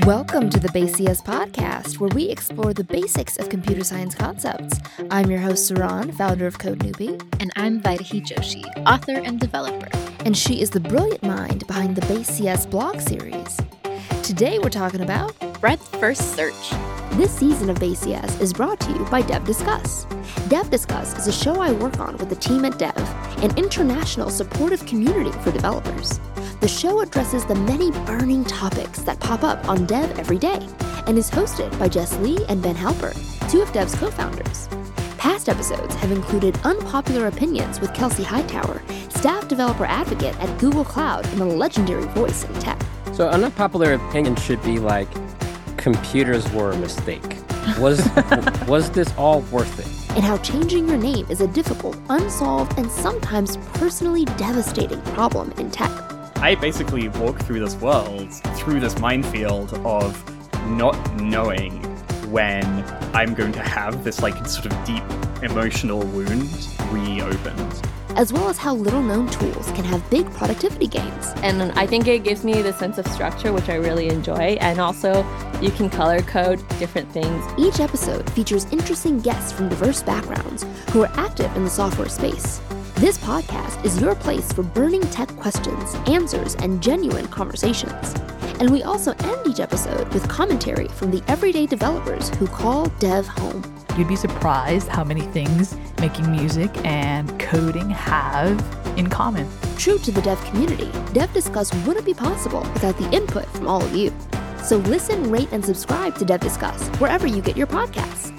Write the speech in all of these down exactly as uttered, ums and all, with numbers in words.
Welcome to the BaseCS podcast, where we explore the basics of computer science concepts. I'm your host, Saran, founder of Code Newbie. And I'm Vaidehi Joshi, author and developer. And she is the brilliant mind behind the BaseCS blog series. Today we're talking about Breadth First Search. This season of BaseCS is brought to you by Dev Discuss. Dev Discuss is a show I work on with the team at Dev, an international supportive community for developers. The show addresses the many burning topics that pop up on Dev every day and is hosted by Jess Lee and Ben Halper, two of Dev's co-founders. Past episodes have included Unpopular Opinions with Kelsey Hightower, staff developer advocate at Google Cloud and a legendary voice in tech. So an unpopular opinion should be like, computers were a mistake. Was was this all worth it? And how changing your name is a difficult, unsolved, and sometimes personally devastating problem in tech. I basically walk through this world, through this minefield of not knowing when I'm going to have this like sort of deep emotional wound reopened. As well as how little-known tools can have big productivity gains. And I think it gives me the sense of structure, which I really enjoy. And also, you can color code different things. Each episode features interesting guests from diverse backgrounds who are active in the software space. This podcast is your place for burning tech questions, answers, and genuine conversations. And we also end each episode with commentary from the everyday developers who call Dev home. You'd be surprised how many things making music and coding have in common. True to the Dev community, Dev Discuss wouldn't be possible without the input from all of you. So listen, rate, and subscribe to Dev Discuss wherever you get your podcasts.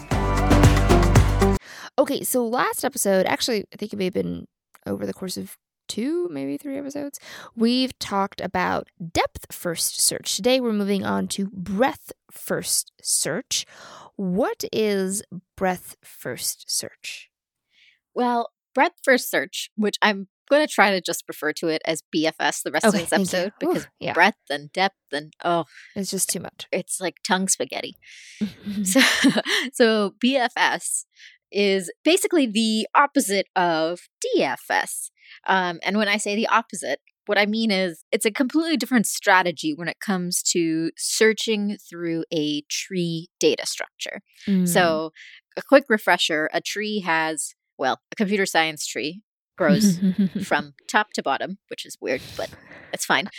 Okay, so last episode, actually, I think it may have been over the course of two, maybe three episodes, we've talked about depth first search. Today, we're moving on to breadth first search. What is breadth first search? Well, breadth first search, which I'm going to try to just refer to it as B F S the rest Okay, of this thank episode, you. because Ooh, yeah. breadth and depth and, oh, It's just too much. it's like tongue spaghetti. So, so B F S is basically the opposite of D F S. Um, and when I say the opposite, what I mean is it's a completely different strategy when it comes to searching through a tree data structure. Mm. So a quick refresher, a tree has, well, a computer science tree grows from top to bottom, which is weird, but it's fine.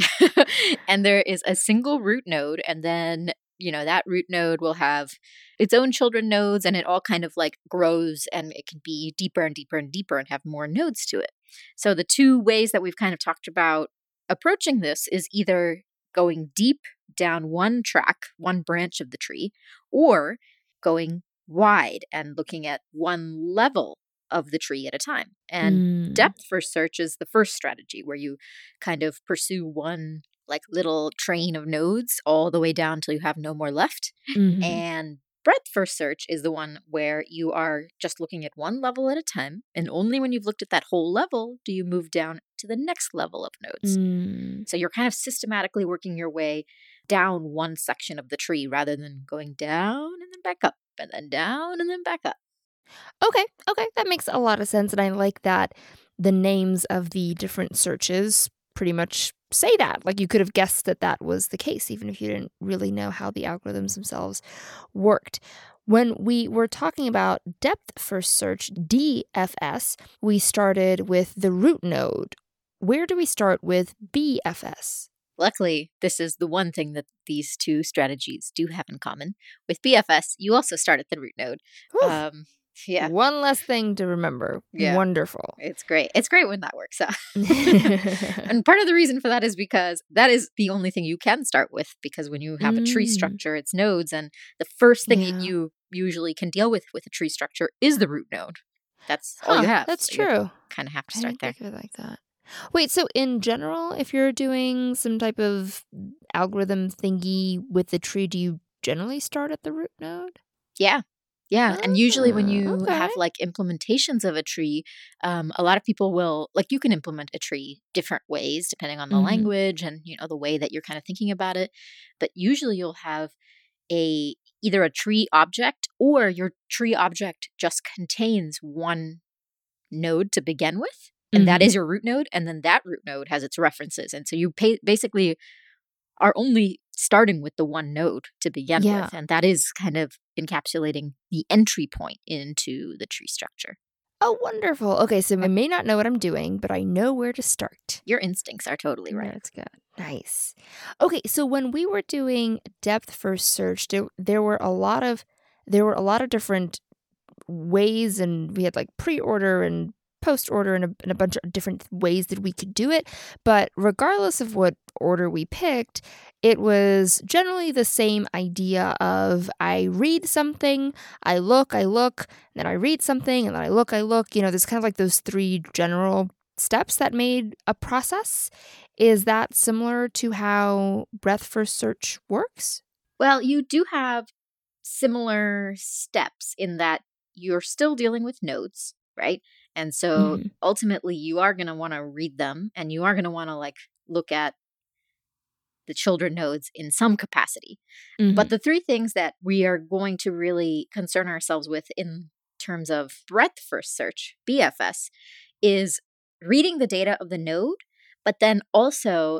And there is a single root node, and then you know, that root node will have its own children nodes, and it all kind of like grows, and it can be deeper and deeper and deeper and have more nodes to it. So the two ways that we've kind of talked about approaching this is either going deep down one track, one branch of the tree, or going wide and looking at one level of the tree at a time. And Mm. depth first search is the first strategy, where you kind of pursue one like little train of nodes all the way down till you have no more left. Mhm. And breadth first search is the one where you are just looking at one level at a time, and only when you've looked at that whole level do you move down to the next level of nodes. Mm. So you're kind of systematically working your way down one section of the tree rather than going down and then back up and then down and then back up. Okay, okay, that makes a lot of sense, and I like that the names of the different searches pretty much say that. Like, you could have guessed that that was the case, even if you didn't really know how the algorithms themselves worked. When we were talking about depth first search, D F S, we started with the root node. Where do we start with B F S? Luckily, this is the one thing that these two strategies do have in common. With B F S, you also start at the root node. Whew. Um, yeah, One less thing to remember. Yeah. Wonderful. it's great. It's great when that works out. And part of the reason for that is because that is the only thing you can start with, because when you have a tree Mm. structure, it's nodes, and the first thing Yeah. that you usually can deal with with a tree structure is the root node. That's all you Huh, have. That's So you true. kind of have to I start didn't there. think of it like that. Wait, so in general, if you're doing some type of algorithm thingy with the tree, do you generally start at the root node? Yeah. Yeah. And usually when Ah, you have okay. like implementations of a tree, um, a lot of people will, like, you can implement a tree different ways depending on the Mhm. language and, you know, the way that you're kind of thinking about it. But usually you'll have a either a tree object, or your tree object just contains one node to begin with. And that Mhm. is your root node. And then that root node has its references. And so you pay, basically are only starting with the one node to begin Yeah. with. And that is kind of encapsulating the entry point into the tree structure. Oh, wonderful. Okay, so I may not know what I'm doing, but I know where to start. Your instincts are totally right. That's good. Nice. Okay, so when we were doing depth first search, there, there were a lot of there were a lot of different ways, and we had like pre-order and post-order and a, and a bunch of different ways that we could do it. But regardless of what order we picked, it was generally the same idea of I read something, I look, I look, then I read something, and then I look, I look. You know, there's kind of like those three general steps that made a process. Is that similar to how breadth first search works? Well, you do have similar steps in that you're still dealing with nodes, right? And so Mhm. ultimately you are going to want to read them, and you are going to want to like look at the children nodes in some capacity. But the three things that we are going to really concern ourselves with in terms of breadth first search, B F S, is reading the data of the node, but then also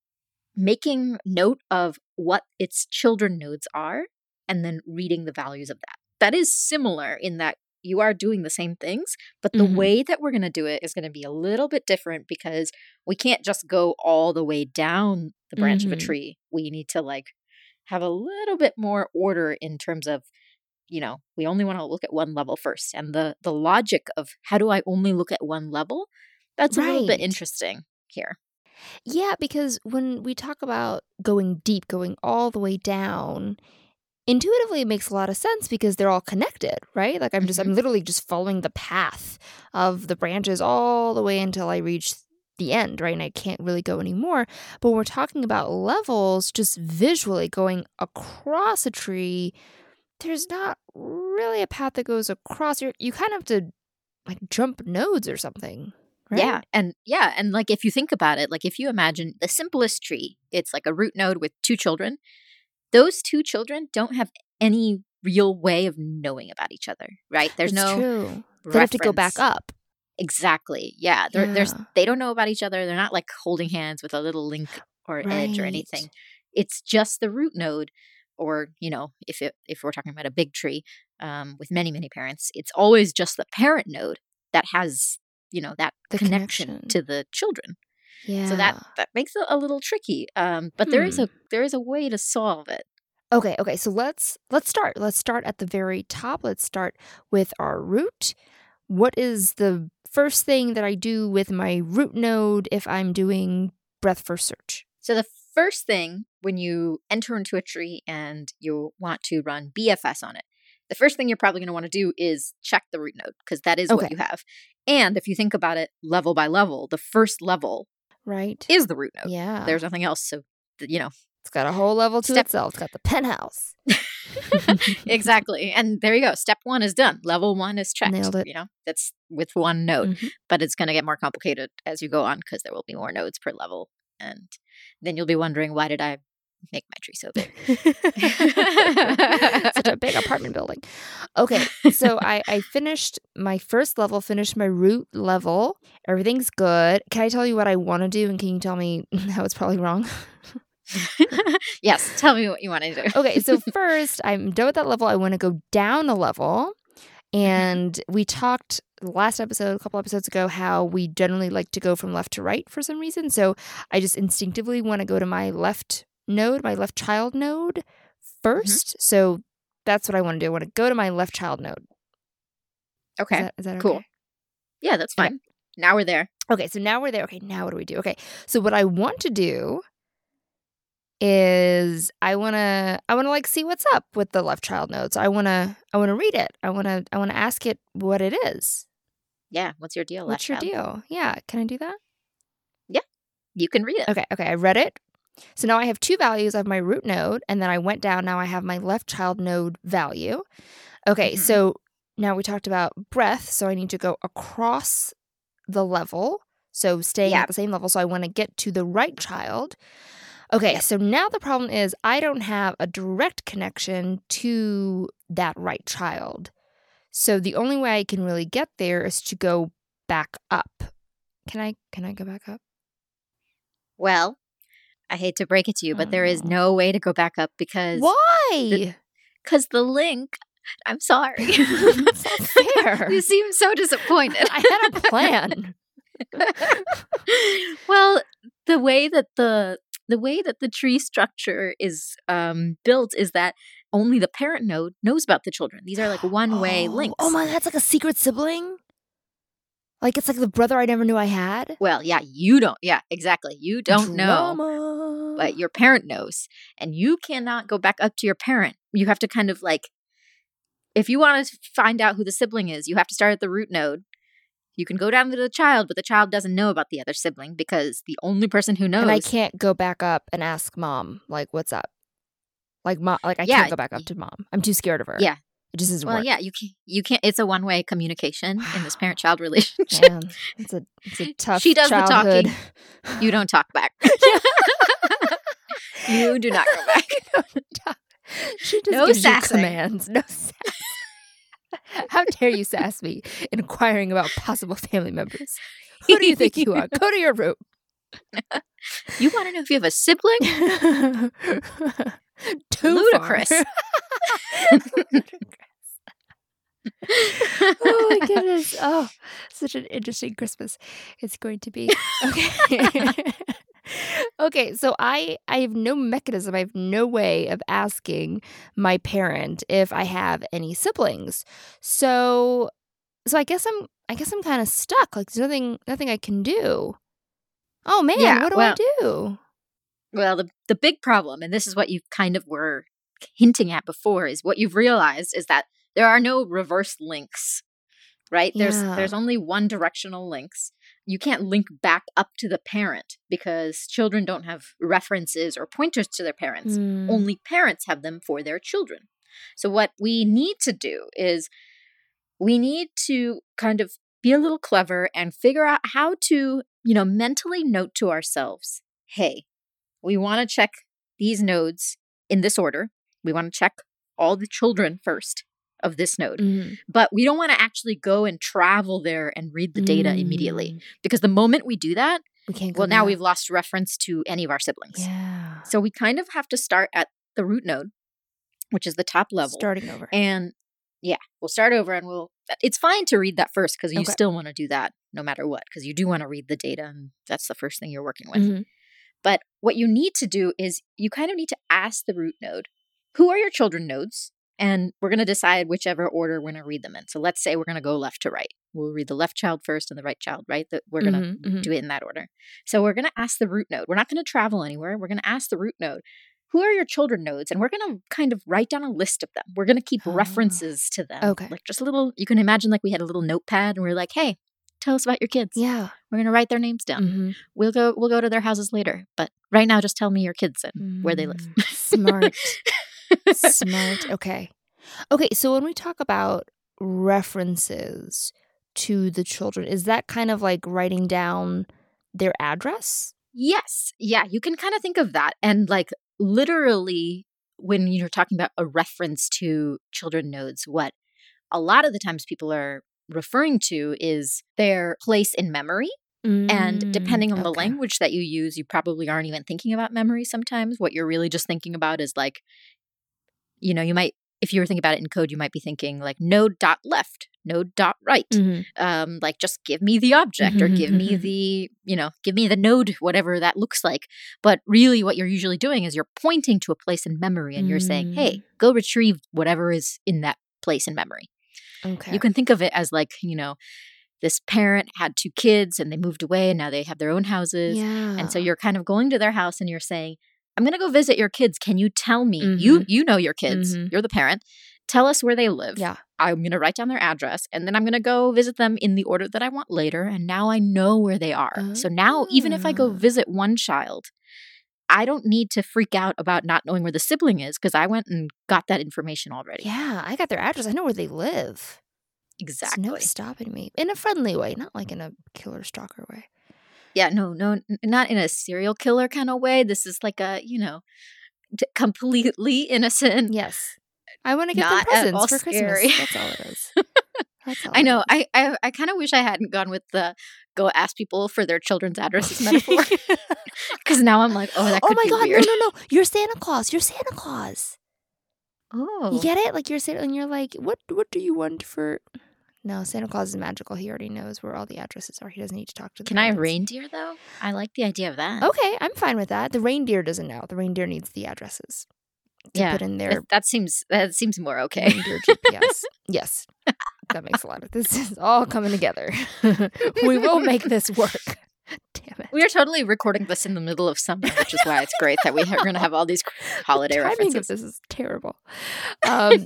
making note of what its children nodes are, and then reading the values of that. That is similar in that you are doing the same things, but the Mhm. way that we're going to do it is going to be a little bit different because we can't just go all the way down the branch of a Mhm. tree. We need to like have a little bit more order in terms of, you know, we only want to look at one level first. And the the logic of how do I only look at one level? That's a little bit Right. interesting here. Yeah, because when we talk about going deep, going all the way down, intuitively it makes a lot of sense because they're all connected, right? Like I'm just, I'm literally just following the path of the branches all the way until I reach the end, right? And I can't really go anymore. But when we're talking about levels, just visually going across a tree, there's not really a path that goes across. You're, you kind of have to like jump nodes or something, right? Yeah. And yeah. And like if you think about it, like if you imagine the simplest tree, it's like a root node with two children. Those two children don't have any real way of knowing about each other, right? There's That's no true. They have to go back reference. up. Exactly. Yeah. There, There's Yeah. they don't know about each other. They're not like holding hands with a little link or edge or Right. anything. It's just the root node, or you know, if it if we're talking about a big tree um, with many many parents, it's always just the parent node that has you know that The connection, connection. to the children. Yeah. So that that makes it a little tricky. Um, but there is Hmm. a there is a way to solve it. Okay, okay. So let's let's start. Let's start at the very top. Let's start with our root. What is the first thing that I do with my root node if I'm doing breadth first search? So the first thing when you enter into a tree and you want to run B F S on it, the first thing you're probably going to want to do is check the root node because that is Okay. what you have. And if you think about it level by level, the first level Right? is the root node. Yeah. There's nothing else. So, th- you know, It's got a whole level to Step- itself. It's got the penthouse. exactly. And there you go. Step one is done. Level one is checked. Nailed it. You know, that's with one node, Mhm. but it's going to get more complicated as you go on because there will be more nodes per level. And then you'll be wondering, why did I make my tree so big? Such a big apartment building. Okay, so I, I finished my first level, finished my root level. Everything's good. Can I tell you what I want to do, and can you tell me how it's probably wrong? Yes, tell me what you want to do. Okay, so first, I'm done with that level. I want to go down a level. And we talked last episode, a couple episodes ago, how we generally like to go from left to right for some reason. So I just instinctively want to go to my left node, my left child node first. So that's what I want to do. I want to go to my left child node. Okay. Is that, is that Cool. okay? Yeah, that's Okay. fine. Now we're there. Okay, so now we're there. Okay, now what do we do? Okay, so what I want to do is I want to I want to like see what's up with the left child node. So I want to I want to read it. I want to I want to ask it what it is. Yeah. What's your deal? What's your left child? deal? Yeah, can I do that? You can read it. Okay, okay, I read it. So now I have two values of my root node, and then I went down. Now I have my left child node value. Okay, Mhm. so now we talked about breadth, so I need to go across the level. So staying Yep. at the same level. So I want to get to the right child. Okay, Yep. so now the problem is I don't have a direct connection to that right child. So the only way I can really get there is to go back up. Can I can I go back up? Well, I hate to break it to you, but there is Oh. no way to go back up because Why? because the link. I'm sorry. That's not fair. You seem so disappointed. I had a plan. Well, the way that the the way that the tree structure is um, built is that only the parent node knows about the children. These are like one-way Oh. links. Oh my, that's like a secret sibling? Like it's like the brother I never knew I had? Well, yeah, you don't. Yeah, exactly. You don't know, Drama. but your parent knows, and you cannot go back up to your parent. You have to kind of like, if you want to find out who the sibling is, you have to start at the root node. You can go down to the child, but the child doesn't know about the other sibling because the only person who knows. And I can't go back up and ask mom, like, what's up? Like, mom, like I Yeah, can't go back up to mom. I'm too scared of her. Yeah. It just doesn't Well, work. yeah, you can. You can't. It's a one-way communication in this parent-child relationship. Man, it's a, it's a tough She does the childhood. talking. You don't talk back. You do not go back. She just No gives you sassing. commands. No sass. How dare you sass me inquiring about possible family members? Who do you think you are? Go to your room. You want to know if you have a sibling? Too Ludicrous. far. Oh my goodness. Oh, such an interesting Christmas it's going to be. Okay. Okay, so I I have no mechanism. I have no way of asking my parent if I have any siblings. So so I guess I'm I guess I'm kind of stuck. Like there's nothing nothing I can do. Oh man, Yeah, what do well- I do? Well, the the big problem, and this is what you kind of were hinting at before, is what you've realized is that there are no reverse links, right? There's Yeah. there's only one directional links. You can't link back up to the parent because children don't have references or pointers to their parents. Hmm. Only parents have them for their children. So what we need to do is we need to kind of be a little clever and figure out how to, you know, mentally note to ourselves, hey, we want to check these nodes in this order. We want to check all the children first of this node. Mhm. But we don't want to actually go and travel there and read the data immediately. Mm. Because the moment we do that, We can't go well, now back. we've lost reference to any of our siblings. Yeah. So we kind of have to start at the root node, which is the top level. Starting over. And yeah, we'll start over and we'll, it's fine to read that first because you Okay. still want to do that no matter what, because you do want to read the data and that's the first thing you're working with. Mhm. But what you need to do is you kind of need to ask the root node, who are your children nodes? And we're going to decide whichever order we're going to read them in. So let's say we're going to go left to right. We'll read the left child first and the right child, right? That we're going to Mhm, mhm. do it in that order. So we're going to ask the root node. We're not going to travel anywhere. We're going to ask the root node, who are your children nodes? And we're going to kind of write down a list of them. We're going to keep Oh. references to them. Okay. Like just a little, you can imagine like we had a little notepad and we're like, hey, tell us about your kids. Yeah. We're going to write their names down. Mhm. We'll go we'll go to their houses later. But right now just tell me your kids and where they live. Mm, Smart. Smart. Okay. Okay. So when we talk about references to the children, is that kind of like writing down their address? Yes. Yeah, you can kind of think of that. And like literally when you're talking about a reference to children nodes, what a lot of the times people are referring to is their place in memory. And depending on the Mm, okay. language that you use, you probably aren't even thinking about memory sometimes. What you're really just thinking about is like, you know, you might, if you were thinking about it in code, you might be thinking like node dot left, node dot right. Mhm. Um, like just give me the object or give me the, you know, give me the node, whatever that looks like. But really what you're usually doing is you're pointing to a place in memory and you're saying, hey, go retrieve whatever is in that place in memory. Okay. You can think of it as like, you know, this parent had two kids and they moved away and now they have their own houses. Yeah. And so you're kind of going to their house and you're saying, I'm going to go visit your kids. Can you tell me? You you know your kids. Mhm. You're the parent. Tell us where they live. Yeah. I'm going to write down their address and then I'm going to go visit them in the order that I want later. And now I know where they are. So now even if I go Ah. visit one child, I don't need to freak out about not knowing where the sibling is because I went and got that information already. Yeah. I got their address. I know where they live. Exactly. There's no stopping me in a friendly way, not like in a killer stalker way. Yeah, no, no, n- not in a serial killer kind of way. This is like a, you know, t- completely innocent. Yes. I want to get Not them at all presents for scary. Christmas. That's all it is. That's all I it know. is. I I, I kind of wish I hadn't gone with the go ask people for their children's addresses metaphor. Because now I'm like, oh, that could oh my be god, weird. no, no, no. You're Santa Claus. You're Santa Claus. Oh. You get it? Like you're Santa, and you're like, what what do you want for... No, Santa Claus is magical. He already knows where all the addresses are. He doesn't need to talk to the Can I parents. reindeer, though? I like the idea of that. Okay, I'm fine with that. The reindeer doesn't know. The reindeer needs the addresses to yeah, put in their that, that seems that seems more okay. reindeer G P S. Yes, that makes a lot of... This is all coming together. We will make this work. Damn it. We are totally recording this in the middle of summer, which is why it's great that we are going to have all these holiday the timing references. of this is terrible. Um,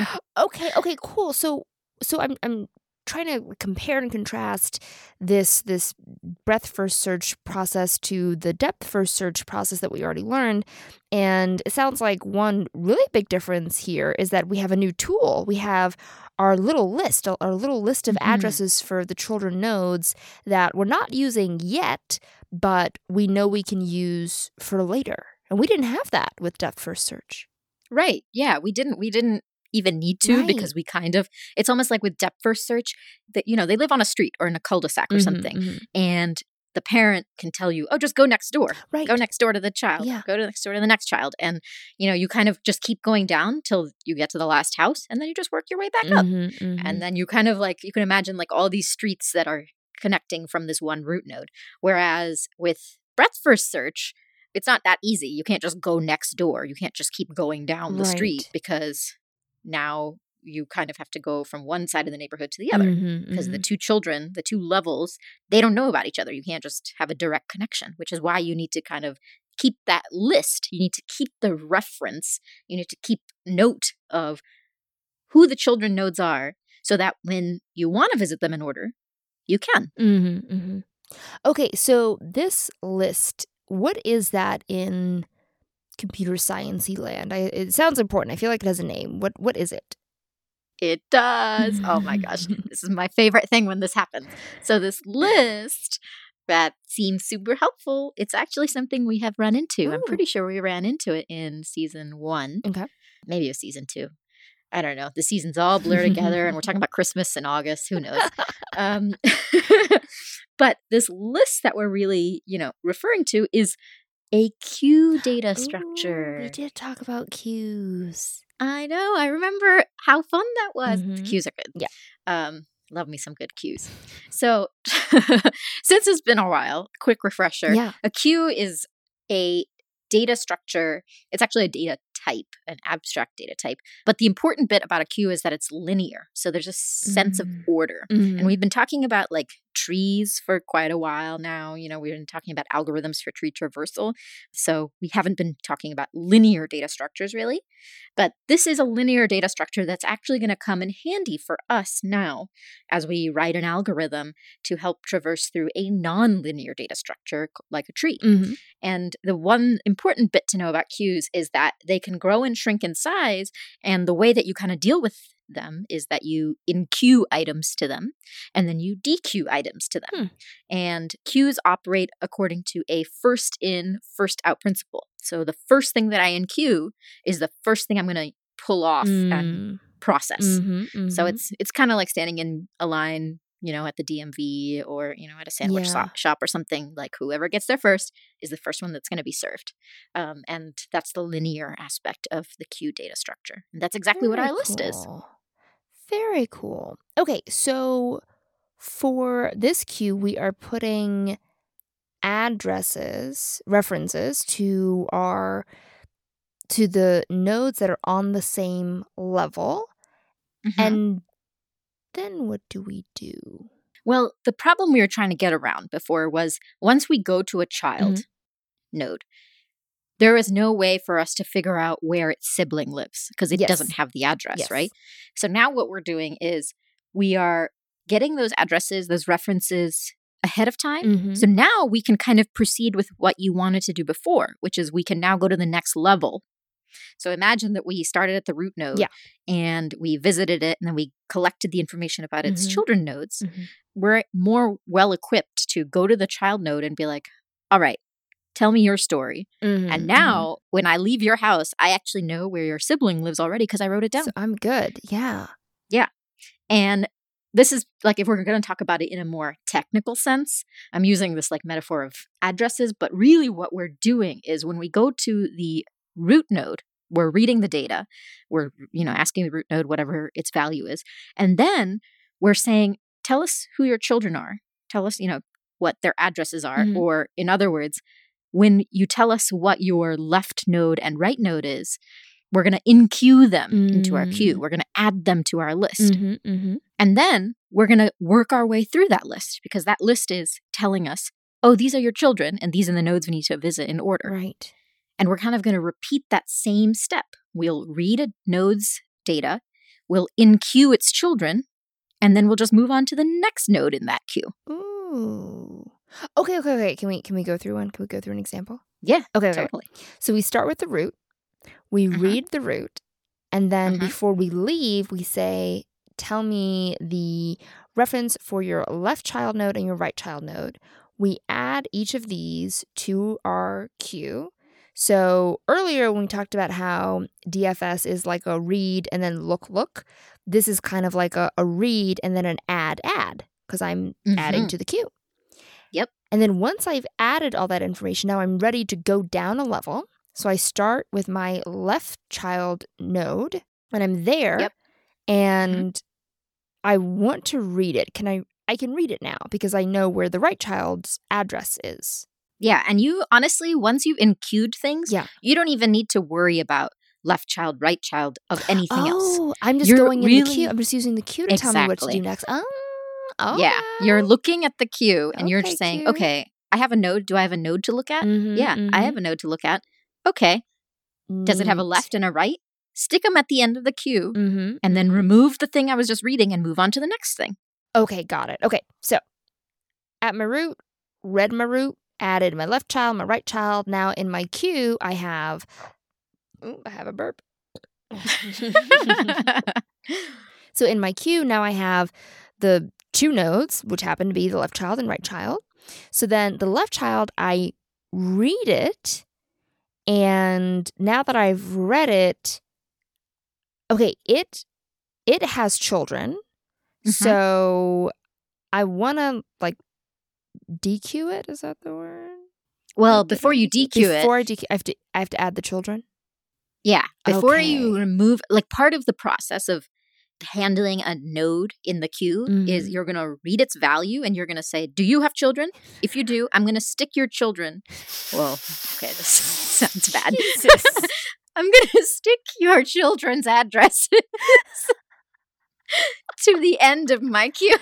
okay, okay, cool. So, so I'm I'm trying to compare and contrast this this breadth first search process to the depth first search process that we already learned, and it sounds like one really big difference here is that we have a new tool. We have our little list, our little list of Mm-hmm. addresses for the children nodes that we're not using yet, but we know we can use for later. And we didn't have that with depth first search. Right. Yeah, we didn't we didn't even need to Right. because we kind of it's almost like with depth first search that you know, they live on a street or in a cul-de-sac or Mhm, something. mhm. And the parent can tell you, "Oh, just go next door. Right. Go next door to the child. Yeah. Go to next door to the next child." And you know, you kind of just keep going down till you get to the last house and then you just work your way back up. Mhm, mhm. And then you kind of like you can imagine like all these streets that are connecting from this one root node. Whereas with breadth first search, it's not that easy. You can't just go next door. You can't just keep going down the street Right. because now you kind of have to go from one side of the neighborhood to the other. Mhm, Because mhm. the two children, the two levels, they don't know about each other. You can't just have a direct connection, which is why you need to kind of keep that list. You need to keep the reference. You need to keep note of who the children nodes are so that when you want to visit them in order, you can. Mhm, mhm. Okay, so this list, what is that in computer science-y land? I, it sounds important. I feel like it has a name. What What is it? It does. Oh my gosh. This is my favorite thing when this happens. So this list that seems super helpful, it's actually something we have run into. I'm Ooh. pretty sure we ran into it in season one. Okay. Maybe it was season two. I don't know. The seasons all blur together and we're talking about Christmas in August. Who knows? um, but this list that we're really, you know, referring to is a queue data structure. Ooh, we did talk about queues. I know. I remember how fun that was. Mhm. The cues are good. Yeah. Um, love me some good cues. So, since it's been a while, quick refresher. Yeah. A queue is a data structure. It's actually a data type, an abstract data type. But the important bit about a queue is that it's linear. So there's a sense Mm. of order. And we've been talking about like trees for quite a while now. You know, we've been talking about algorithms for tree traversal. So we haven't been talking about linear data structures really. But this is a linear data structure that's actually going to come in handy for us now as we write an algorithm to help traverse through a non-linear data structure c- like a tree. Mhm. And the one important bit to know about queues is that they can grow and shrink in size. And the way that you kind of deal with them is that you in-queue items to them and then you de-queue items to them. Hmm. And queues operate according to a first in, first out principle. So the first thing that I in-queue is the first thing I'm going to pull off and Mm. process. Mhm, So mhm. it's it's kind of like standing in a line, you know, at the D M V or, you know, at a sandwich Yeah. so- shop or something. Like whoever gets there first is the first one that's going to be served. Um, and that's the linear aspect of the queue data structure. And that's exactly what Very our list is. cool. Very cool. Okay, so for this queue, we are putting addresses, references to our to the nodes that are on the same level. Mhm. And then what do we do? Well, the problem we were trying to get around before was once we go to a child Mm-hmm. node, there is no way for us to figure out where its sibling lives because it Yes. doesn't have the address, Yes. right? So now what we're doing is we are getting those addresses, those references ahead of time. Mhm. So now we can kind of proceed with what you wanted to do before, which is we can now go to the next level. So imagine that we started at the root node Yeah. and we visited it and then we collected the information about its Mhm. children nodes. Mhm. We're more well equipped to go to the child node and be like, all right, tell me your story. Mhm, And mhm. now when I leave your house, I actually know where your sibling lives already because I wrote it down. So I'm good. Yeah. And this is like, if we're going to talk about it in a more technical sense, I'm using this like metaphor of addresses, but really what we're doing is when we go to the root node, we're reading the data, we're, you know, asking the root node whatever its value is, and then we're saying, tell us who your children are, tell us, you know, what their addresses are, Mhm. or in other words, when you tell us what your left node and right node is, we're going to in-queue them into our queue. Mm. We're going to add them to our list. Mhm, mhm. And then we're going to work our way through that list because that list is telling us, oh, these are your children and these are the nodes we need to visit in order. Right. And we're kind of going to repeat that same step. We'll read a node's data, we'll in-queue its children, and then we'll just move on to the next node in that queue. Ooh. Okay, okay, okay. Can we can we go through one? Can we go through an example? Yeah, Okay, okay. totally. So we start with the root. We Mhm. read the root, and then Mhm. before we leave, we say, "Tell me the reference for your left child node and your right child node." We add each of these to our queue. So earlier when we talked about how D F S is like a read and then look look, this is kind of like a, a read and then an add add because I'm adding Mhm. to the queue. Yep. And then once I've added all that information, now I'm ready to go down a level. So I start with my left child node and I'm there Yep. and I want to read it. Can I I can read it now because I know where the right child's address is. Yeah, and you honestly, once you've in-queued things, Yeah. you don't even need to worry about left child, right child of anything else. Oh, I'm just You're going in the really- queue. I'm just using the queue to tell me what to Exactly. do next. Oh, Yeah, you're okay. looking at the queue and you're Okay, just saying, queue. okay, I have a node. Do I have a node to look at? Mhm, Yeah, I mhm. have a node to look at. Okay. Does it have a Neat. left and a right? Stick them at the end of the queue Mhm, and then mhm. remove the thing I was just reading and move on to the next thing. Okay, got it. Okay, so at my root, read my root, added my left child, my right child. Now in my queue, I have. Ooh, I have a burp. So in my queue, now I have the two nodes, which happen to be the left child and right child. So then the left child, I read it. And now that I've read it, okay, it it has children. Mhm. So I want to like D Q it. Is that the word? Well, Like, before you D Q it, Before I D Q, I have to I have to add the children. yeah, before you Okay. remove, like part of the process of handling a node in the queue is Mhm. you're going to read its value and you're going to say, do you have children? If you do, I'm going to stick your children. Well, okay, this sounds bad. Jesus. I'm going to stick your children's addresses to the end of my queue.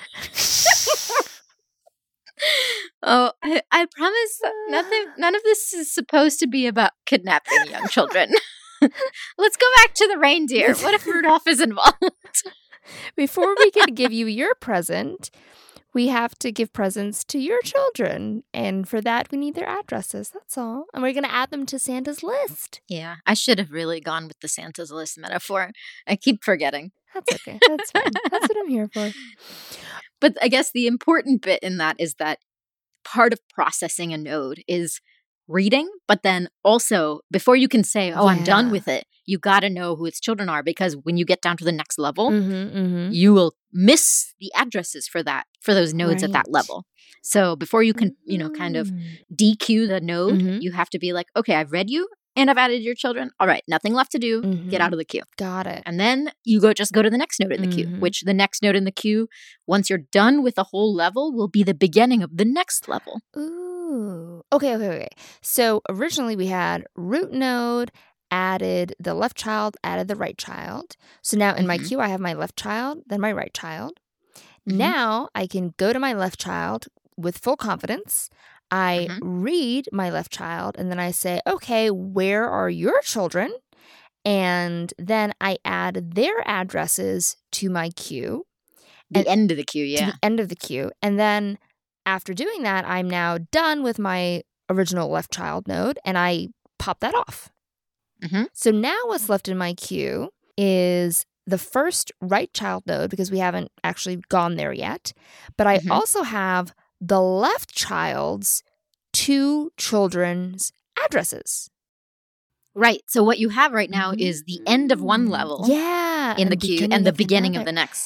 Oh, I, I promise nothing. None of this is supposed to be about kidnapping young children. Let's go back to the reindeer. What if Rudolph is involved? Before we can give you your present, we have to give presents to your children. And for that, we need their addresses. That's all. And we're going to add them to Santa's list. Yeah, I should have really gone with the Santa's list metaphor. I keep forgetting. That's okay. That's fine. That's what I'm here for. But I guess the important bit in that is that part of processing a node is reading, but then also before you can say, oh, I'm done Yeah. with it, you got to know who its children are because when you get down to the next level, Mm-hmm, mm-hmm. you will miss the addresses for that, for those nodes at that Right. level. So before you can, you know, kind of Mm. D Q the node, Mhm. you have to be like, okay, I've read you and I've added your children. All right, nothing left to do. Mhm. Get out of the queue. Got it. And then you go just go to the next node in the queue, Mhm. which the next node in the queue, once you're done with the whole level, will be the beginning of the next level. Ooh. Okay, okay, okay. So originally we had root node, added the left child, added the right child. So now in my Mhm. queue, I have my left child, then my right child. Mhm. Now I can go to my left child with full confidence. I Mhm. read my left child and then I say, okay, where are your children? And then I add their addresses to my queue, The And- end of the queue, to yeah. the end of the queue. And then after doing that, I'm now done with my original left child node and I pop that off. Mhm. So now what's left in my queue is the first right child node because we haven't actually gone there yet. But I Mhm. also have the left child's two children's addresses. Right. So what you have right now is the end of one Mm. level Yeah. in and the queue and the beginning of another. the next.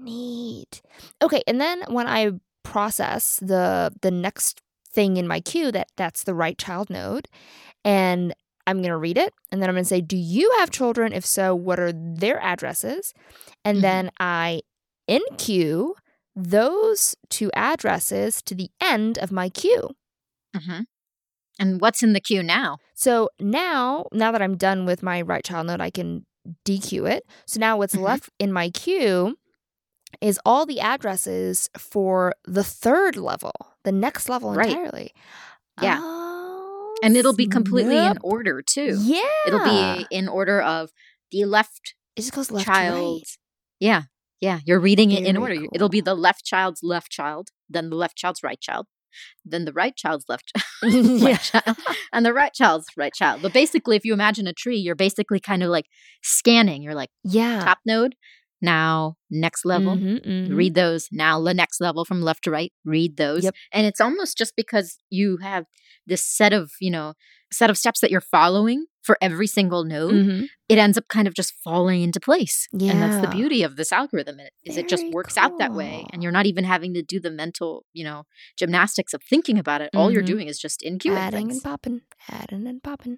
Neat. Okay, and then when I process the the next thing in my queue, that that's the right child node, and I'm going to read it, and then I'm going to say, do you have children? If so, what are their addresses? And Mhm. then I in-queue those two addresses to the end of my queue. hmm And what's in the queue now? So now, now that I'm done with my right child node, I can dequeue it. So now what's Mhm. left in my queue is all the addresses for the third level, the next level Right. entirely. Yeah. Oh, And it'll be completely in snap. order too. Yeah. It'll be in order of the left It just goes left child. to Yeah. Yeah. You're reading it in Very order. cool. It'll be the left child's left child, then the left child's right child, then the right child's left right. right Yeah. child, and the right child's right child. But basically, if you imagine a tree, you're basically kind of like scanning. You're like, Yeah. top node, now next level. Mhm, mhm. Read those. Now the next level from left to right. Read those. Yep. And it's almost just because you have this set of, you know, set of steps that you're following for every single node, Mhm. it ends up kind of just falling into place. And that's the Yeah. beauty of this algorithm it- is it just Very works out that way. cool. And you're not even having to do the mental, you know, gymnastics of thinking about it. All you're Mhm. doing is just in queuing Adding things. and popping, adding and popping.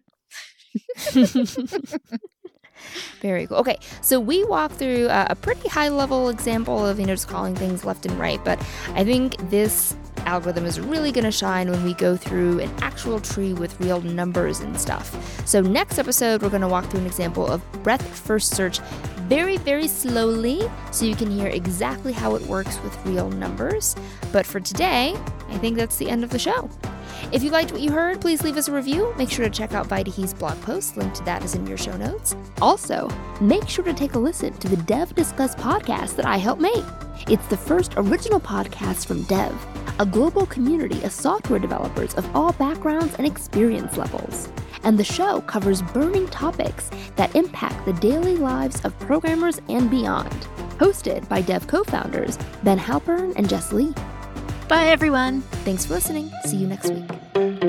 Very cool. Okay, so we walked through uh, a pretty high level example of, you know, just calling things left and right, but I think this algorithm is really going to shine when we go through an actual tree with real numbers and stuff. So next episode, we're going to walk through an example of breadth first search very, very slowly so you can hear exactly how it works with real numbers. But for today, I think that's the end of the show. If you liked what you heard, please leave us a review. Make sure to check out Vitahe's blog post. Link to that is in your show notes. Also, make sure to take a listen to the Dev Discuss podcast that I help make. It's the first original podcast from Dev, a global community of software developers of all backgrounds and experience levels. And the show covers burning topics that impact the daily lives of programmers and beyond. Hosted by Dev co-founders Ben Halpern and Jess Lee. Bye, everyone. Thanks for listening. See you next week.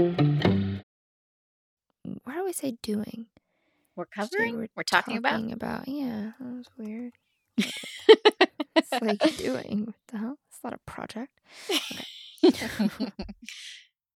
Why do I say doing? We're Say covering? We're, talking, talking about. Yeah, that was weird. about? It's like doing. What the hell? It's not a project.